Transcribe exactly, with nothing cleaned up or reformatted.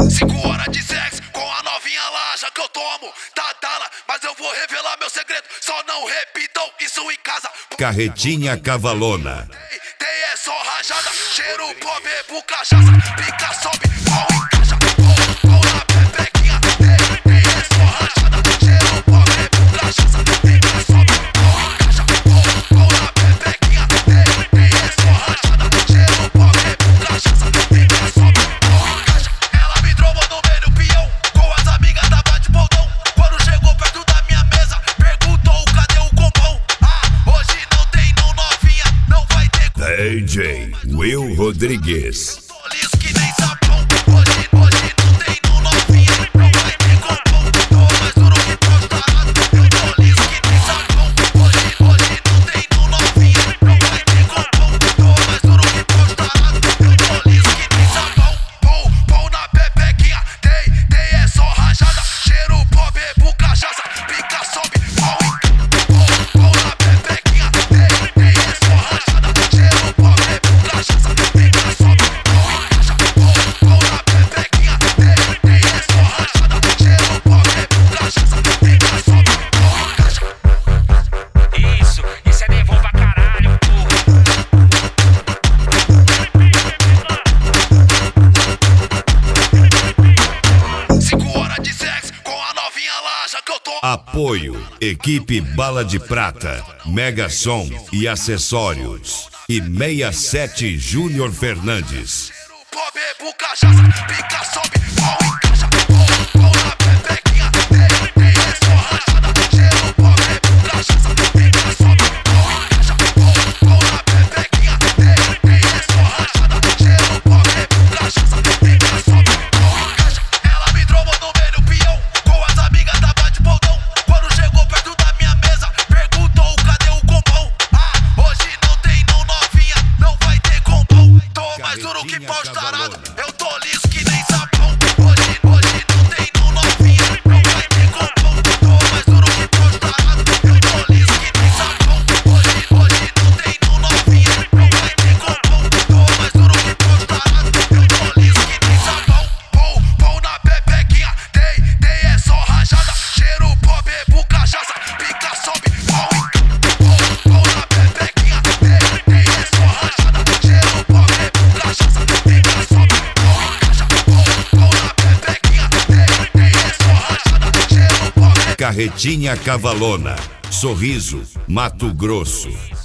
Cinco horas de sexo com a novinha lá, já que eu tomo Tadala, mas eu vou revelar meu segredo, só não repitam isso em casa. Carretinha Cavalona. Tem, tem é só rajada, cheiro, pó, bebo, cachaça, pica, sobe, pau, encaixa, pau, pau na pepequinha. Tem, tem é só rajada, cheiro, pó, bebo, cachaça, pica, sobe, pau, encaixa, pau, pau na pepequinha. Tem, tem é só rajada, cheiro, pó, bebo, cachaça, pica, sobe, pau, encaixa. Ela me trombou no meio do peão, com as amigas da bate-botão. Quando chegou perto da minha mesa, perguntou cadê o compão. Ah, hoje não tem não, novinha, não vai ter. D J Will Rodrigues. Eu tô liso que nem sabão. Hoje, hoje não tem não, novinha, não vai ter compão. Tô mais duro que pau tarado. Eu tô liso que nem sabão. Hoje, hoje não tem não, novinha, não vai ter compão. Tô mais duro que pau tarado. Eu tô liso que nem sabão. Pão, pão na pepequinha. Tem, tem é só rajada. Cheiro, pó, bebo, cachaça. Pica, sobe, pau, pão, pão na pepequinha. Tem, tem é só rajada. Cheiro, pó, bebo, cachaça. Pica, sobe, pau, encaixa. Pão, pão na pepequinha. Tem, tem é só rajada. Cheiro, pó, bebo, cachaça. Pica, sobe, pau, encaixa. Isso, isso é nervão pra caralho, porra. Cinco horas de sexo com a novinha lá, já que eu tô. Apoio Equipe Bala de Prata, Mega Som e Acessórios e sessenta e sete Júnior Fernandes. Pó, bebo, cachaça, pica, sobe, pau, encaixa. Pão, pão na pepequinha. Tem, tem é só rajada. Cheiro, pó, bebo, cachaça. Pica, sobe, pau, encaixa. Pão, pão na pepequinha. Tem, tem é só rajada. Cheiro, pó, bebo, cachaça. Pica, sobe, pau, encaixa. Ela me trombou no meio do peão, com as amigas da bate-botão. Quando chegou perto da minha mesa, perguntou cadê o compão. Ah, hoje não tem não, novinha, não vai ter compão. Tô mais duro que pau tarado, eu tô liso que nem sabão. Hoje, hoje não tem não, novinha, não vai ter compão. Tô mais duro que pau tarado, eu tô liso que nem sabão. Hoje, hoje não tem não, novinha, não vai ter compão. Tô mais duro que pau tarado, eu tô liso que nem sabão. Pão, pão na pepequinha. Tem, tem é só rajada. Cheiro, pó, bebo, cachaça. Pica, sobe, pau, pão, pão na pepequinha. Tem, tem é só rajada. Cheiro, pó, bebo, cachaça. Pica, sobe, pau, encaixa. Pão, pão na pepequinha. Tem, tem é só rajada. Cheiro, pó, bebo. Carretinha Cavalona, Sorriso, Mato Grosso.